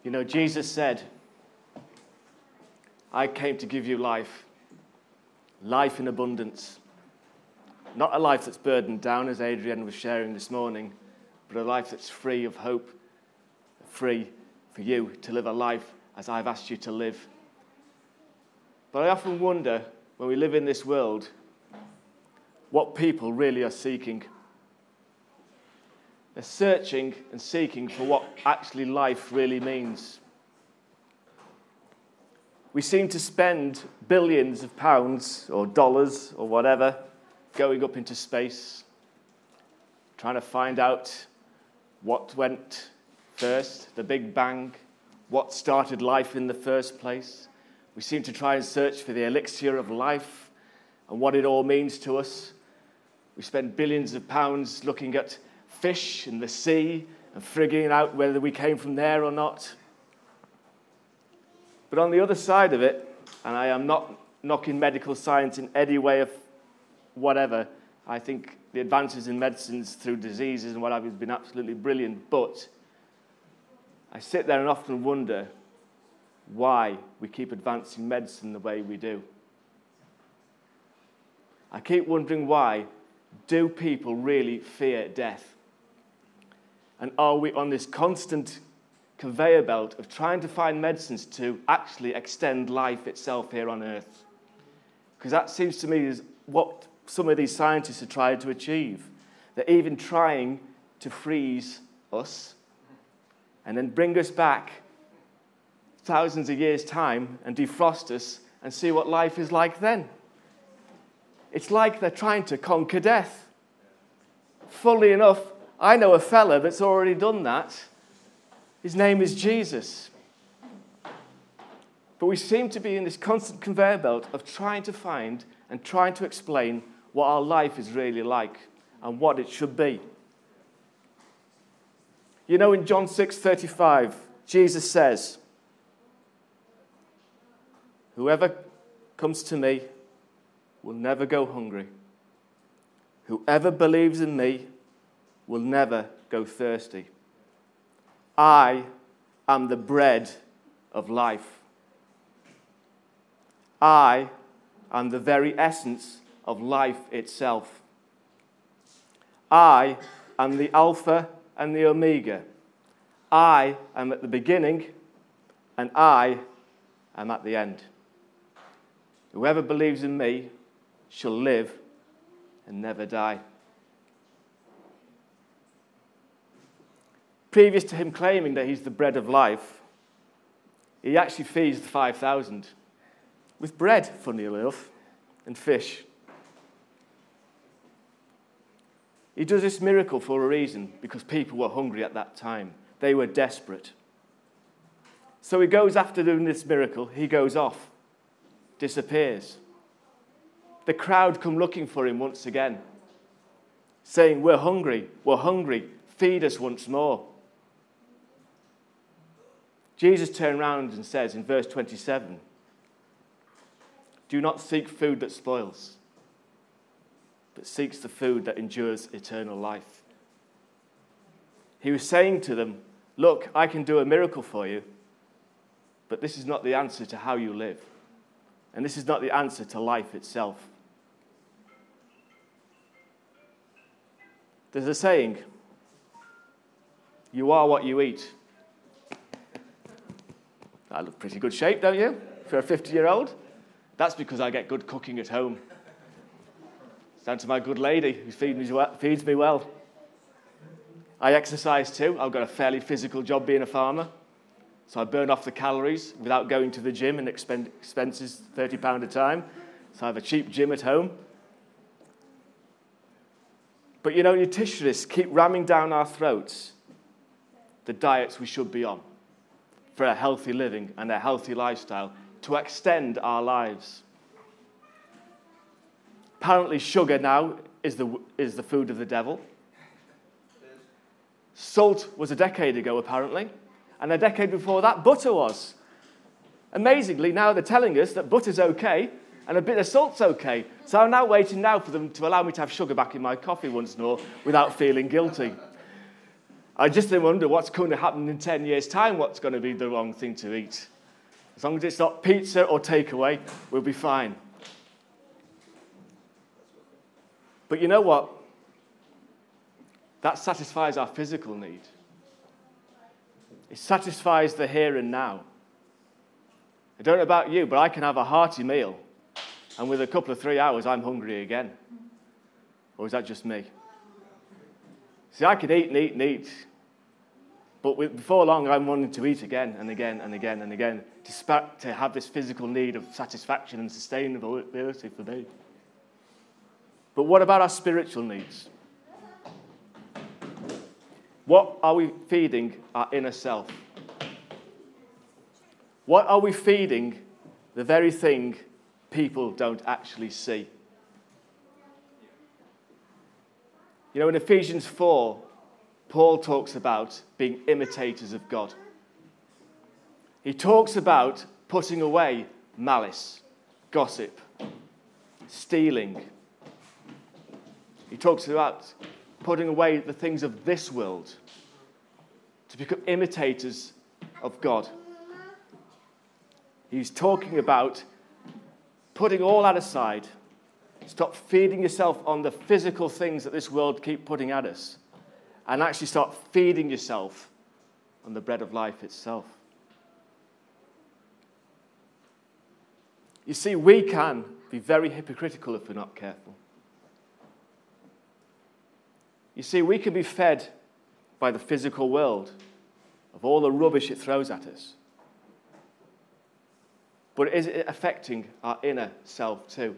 You know, Jesus said, I came to give you life, life in abundance. Not a life that's burdened down, as Adrienne was sharing this morning, but a life that's free of hope, free for you to live a life as I've asked you to live. But I often wonder, when we live in this world, what people really are seeking. They're searching and seeking for what actually life really means. We seem to spend billions of pounds or dollars or whatever going up into space, trying to find out what went first, the Big Bang, what started life in the first place. We seem to try and search for the elixir of life and what it all means to us. We spend billions of pounds looking at fish in the sea and figuring out whether we came from there or not. But on the other side of it, and I am not knocking medical science in any way of whatever, I think the advances in medicines through diseases and what have you has been absolutely brilliant, but I sit there and often wonder why we keep advancing medicine the way we do. I keep wondering why do people really fear death? And are we on this constant conveyor belt of trying to find medicines to actually extend life itself here on Earth? Because that seems to me is what some of these scientists are trying to achieve. They're even trying to freeze us and then bring us back thousands of years' time and defrost us and see what life is like then. It's like they're trying to conquer death. Funnily enough, I know a fella that's already done that. His name is Jesus. But we seem to be in this constant conveyor belt of trying to find and trying to explain what our life is really like and what it should be. You know, in John 6:35, Jesus says, whoever comes to me will never go hungry. Whoever believes in me will never go thirsty. I am the bread of life. I am the very essence of life itself. I am the Alpha and the Omega. I am at the beginning and I am at the end. Whoever believes in me shall live and never die. Previous to him claiming that he's the bread of life, he actually feeds the 5,000 with bread, funny enough, and fish. He does this miracle for a reason, because people were hungry at that time. They were desperate. So he goes after doing this miracle, he goes off, disappears. The crowd come looking for him once again, saying, we're hungry, feed us once more. Jesus turned around and says in verse 27, do not seek food that spoils, but seeks the food that endures eternal life. He was saying to them, look, I can do a miracle for you, but this is not the answer to how you live. And this is not the answer to life itself. There's a saying, you are what you eat. I look pretty good shape, don't you, for a 50-year-old? That's because I get good cooking at home. It's down to my good lady who feeds me well. I exercise too. I've got a fairly physical job being a farmer. So I burn off the calories without going to the gym and expenses £30 a time. So I have a cheap gym at home. But you know, nutritionists keep ramming down our throats the diets we should be on for a healthy living and a healthy lifestyle to extend our lives. Apparently sugar now is the food of the devil. Salt was a decade ago, apparently. And a decade before that, butter was. Amazingly, now they're telling us that butter's okay and a bit of salt's okay. So I'm now waiting now for them to allow me to have sugar back in my coffee once more without feeling guilty. I just wonder what's going to happen in 10 years' time, what's going to be the wrong thing to eat. As long as it's not pizza or takeaway, we'll be fine. But you know what? That satisfies our physical need. It satisfies the here and now. I don't know about you, but I can have a hearty meal, and with a couple of 3 hours, I'm hungry again. Or is that just me? See, I could eat and eat and eat, but before long, I'm wanting to eat again and again and again and again to have this physical need of satisfaction and sustainability for me. But what about our spiritual needs? What are we feeding our inner self? What are we feeding the very thing people don't actually see? You know, in Ephesians 4, Paul talks about being imitators of God. He talks about putting away malice, gossip, stealing. He talks about putting away the things of this world to become imitators of God. He's talking about putting all that aside. Stop feeding yourself on the physical things that this world keep putting at us, and actually start feeding yourself on the bread of life itself. You see, we can be very hypocritical if we're not careful. You see, we can be fed by the physical world of all the rubbish it throws at us. But is it affecting our inner self too?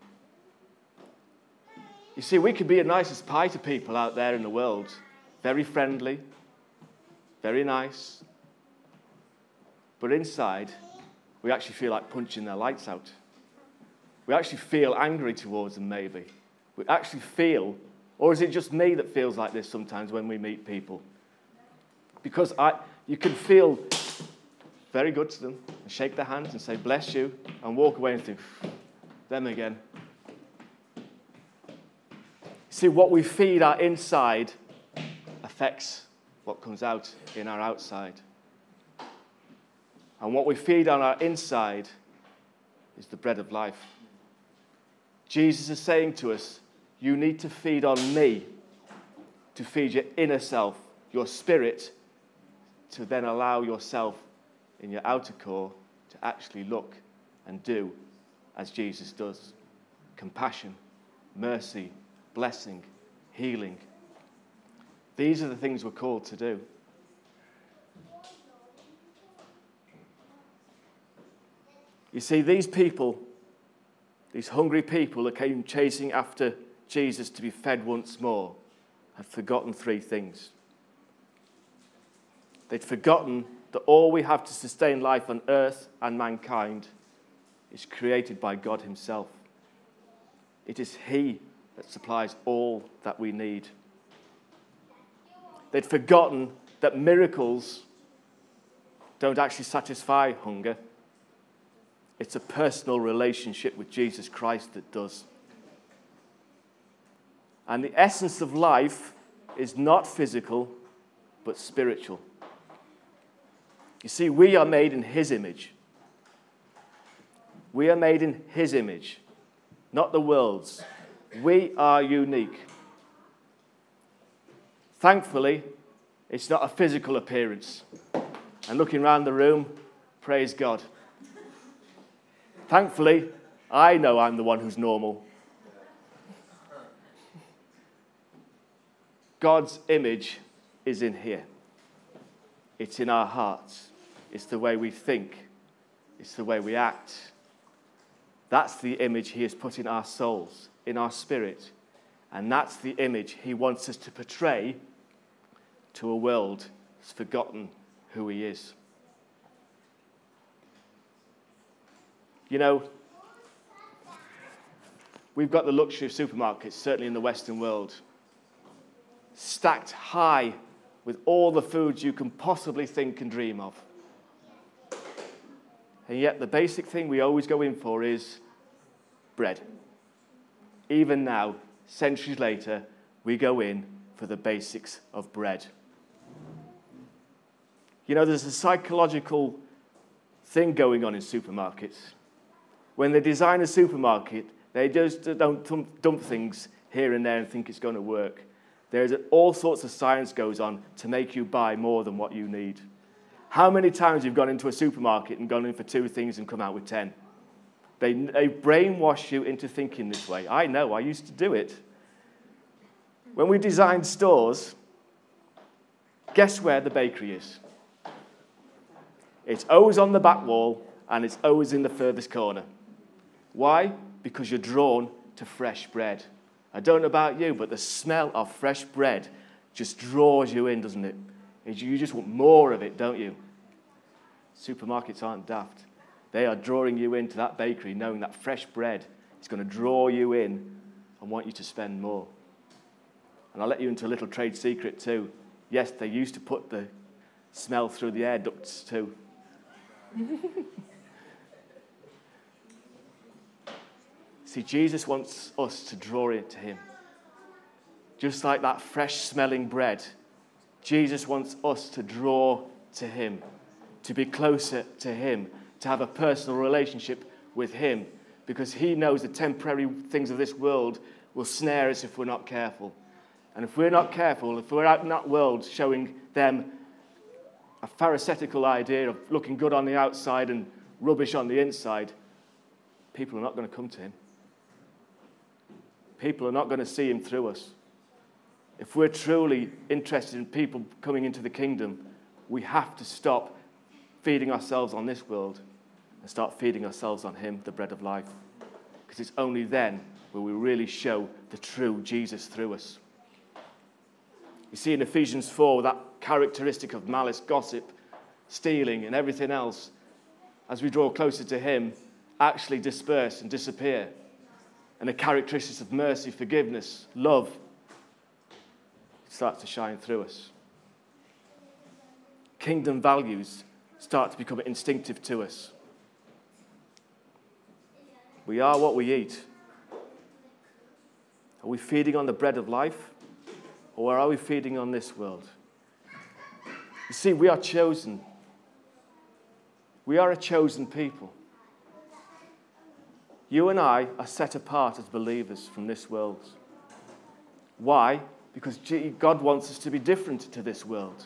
You see, we can be a nice as pie to people out there in the world. Very friendly, very nice. But inside, we actually feel like punching their lights out. We actually feel angry towards them, maybe. We actually feel, or is it just me that feels like this sometimes when we meet people? Because you can feel very good to them, and shake their hands and say, bless you, and walk away and think, them again. See, what we feed our inside affects what comes out in our outside. And what we feed on our inside is the bread of life. Jesus is saying to us, you need to feed on me to feed your inner self, your spirit, to then allow yourself in your outer core to actually look and do as Jesus does. Compassion, mercy, blessing, healing. These are the things we're called to do. You see, these people, these hungry people that came chasing after Jesus to be fed once more, had forgotten three things. They'd forgotten that all we have to sustain life on earth and mankind is created by God himself. It is he that supplies all that we need. They'd forgotten that miracles don't actually satisfy hunger. It's a personal relationship with Jesus Christ that does. And the essence of life is not physical, but spiritual. You see, we are made in his image. We are made in his image, not the world's. We are unique. Thankfully, it's not a physical appearance. And looking around the room, praise God. Thankfully, I know I'm the one who's normal. God's image is in here. It's in our hearts. It's the way we think. It's the way we act. That's the image he has put in our souls, in our spirit. And that's the image he wants us to portray to a world that's forgotten who he is. You know, we've got the luxury of supermarkets, certainly in the Western world, stacked high with all the foods you can possibly think and dream of. And yet the basic thing we always go in for is bread. Even now, centuries later, we go in for the basics of bread. You know, there's a psychological thing going on in supermarkets. When they design a supermarket, they just don't dump things here and there and think it's going to work. There's all sorts of science goes on to make you buy more than what you need. How many times you've gone into a supermarket and gone in for 2 things and come out with 10? They brainwash you into thinking this way. I know, I used to do it. When we designed stores, guess where the bakery is? It's always on the back wall and it's always in the furthest corner. Why? Because you're drawn to fresh bread. I don't know about you, but the smell of fresh bread just draws you in, doesn't it? You just want more of it, don't you? Supermarkets aren't daft. They are drawing you into that bakery, knowing that fresh bread is going to draw you in and want you to spend more. And I'll let you into a little trade secret too. Yes, they used to put the smell through the air ducts too. See, Jesus wants us to draw it to him. Just like that fresh-smelling bread, Jesus wants us to draw to him, to be closer to him, to have a personal relationship with him, because he knows the temporary things of this world will snare us if we're not careful. And if we're not careful, if we're out in that world showing them a pharisaical idea of looking good on the outside and rubbish on the inside, people are not going to come to him. People are not going to see him through us. If we're truly interested in people coming into the kingdom, we have to stop feeding ourselves on this world and start feeding ourselves on him, the bread of life. Because it's only then where we really show the true Jesus through us. You see in Ephesians 4, that characteristic of malice, gossip, stealing, and everything else, as we draw closer to him, actually disperse and disappear. And the characteristics of mercy, forgiveness, love, start to shine through us. Kingdom values start to become instinctive to us. We are what we eat. Are we feeding on the bread of life? Or are we feeding on this world? You see, we are chosen. We are a chosen people. You and I are set apart as believers from this world. Why? Because God wants us to be different to this world.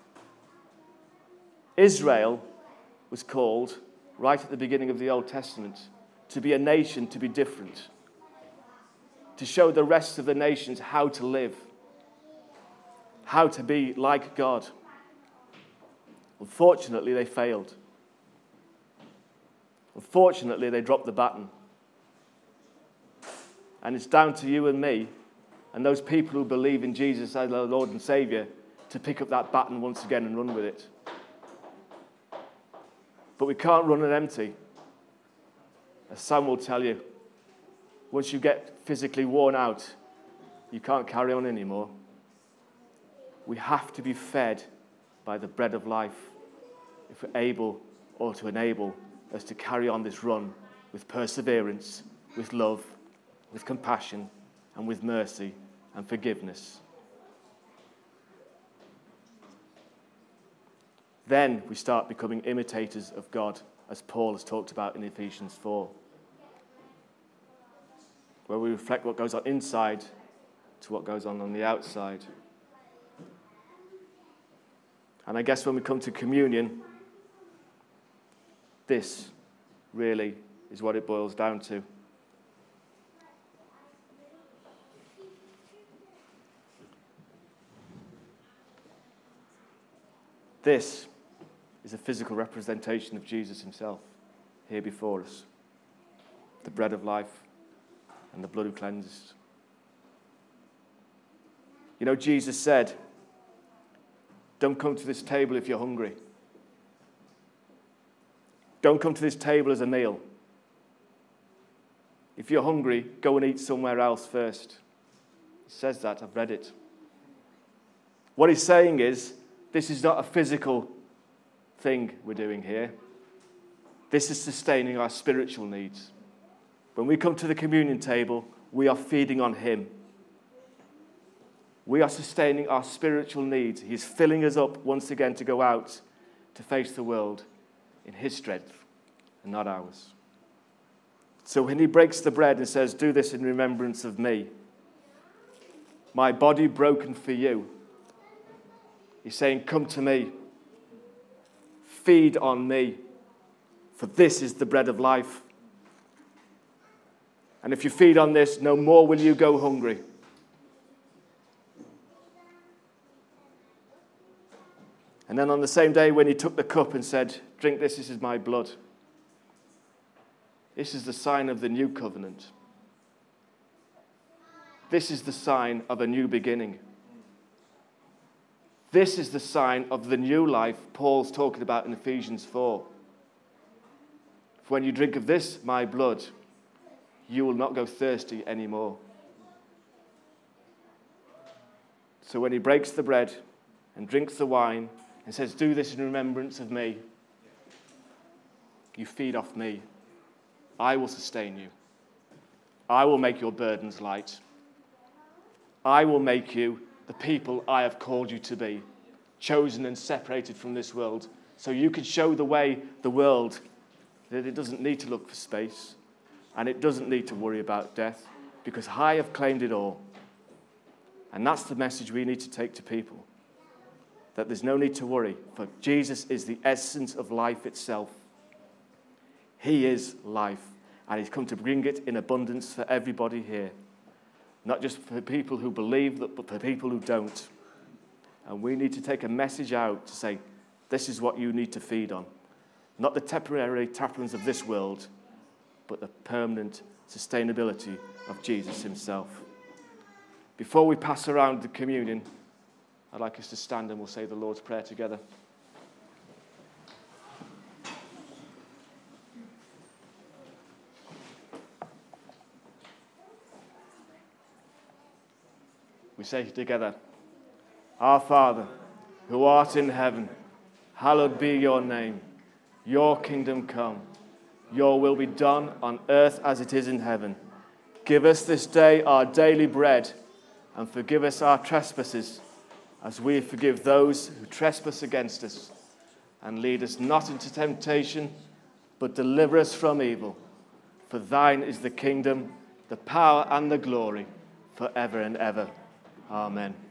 Israel was called, right at the beginning of the Old Testament, to be a nation, to be different. To show the rest of the nations how to live. How to be like God. Unfortunately, they failed. Unfortunately, they dropped the baton. And it's down to you and me and those people who believe in Jesus as our Lord and Savior to pick up that baton once again and run with it. But we can't run it empty. As Sam will tell you, once you get physically worn out, you can't carry on anymore. We have to be fed by the bread of life if we're able or to enable us to carry on this run with perseverance, with love, with compassion, and with mercy and forgiveness. Then we start becoming imitators of God, as Paul has talked about in Ephesians 4, where we reflect what goes on inside to what goes on the outside. And I guess when we come to communion, this really is what it boils down to. This is a physical representation of Jesus himself here before us. The bread of life and the blood who cleanses. You know, Jesus said, don't come to this table if you're hungry. Don't come to this table as a meal. If you're hungry, go and eat somewhere else first. It says that, I've read it. What he's saying is, this is not a physical thing we're doing here. This is sustaining our spiritual needs. When we come to the communion table, we are feeding on him. We are sustaining our spiritual needs. He's filling us up once again to go out to face the world in his strength and not ours. So when he breaks the bread and says, do this in remembrance of me, my body broken for you, he's saying, come to me, feed on me, for this is the bread of life. And if you feed on this, no more will you go hungry. And then on the same day when he took the cup and said, drink this is my blood. This is the sign of the new covenant. This is the sign of a new beginning. This is the sign of the new life Paul's talking about in Ephesians 4. For when you drink of this, my blood, you will not go thirsty anymore. So when he breaks the bread and drinks the wine and says, do this in remembrance of me, you feed off me. I will sustain you. I will make your burdens light. I will make you the people I have called you to be, chosen and separated from this world, so you can show the world that it doesn't need to look for space and it doesn't need to worry about death, because I have claimed it all. And that's the message we need to take to people, that there's no need to worry, for Jesus is the essence of life itself. He is life, and he's come to bring it in abundance for everybody here. Not just for people who believe, but for people who don't. And we need to take a message out to say, this is what you need to feed on. Not the temporary tappings of this world, but the permanent sustainability of Jesus himself. Before we pass around the communion, I'd like us to stand and we'll say the Lord's Prayer together. We say together, Our Father, who art in heaven, hallowed be your name. Your kingdom come. Your will be done on earth as it is in heaven. Give us this day our daily bread, and forgive us our trespasses, as we forgive those who trespass against us. And lead us not into temptation, but deliver us from evil. For thine is the kingdom, the power, and the glory, forever and ever. Amen.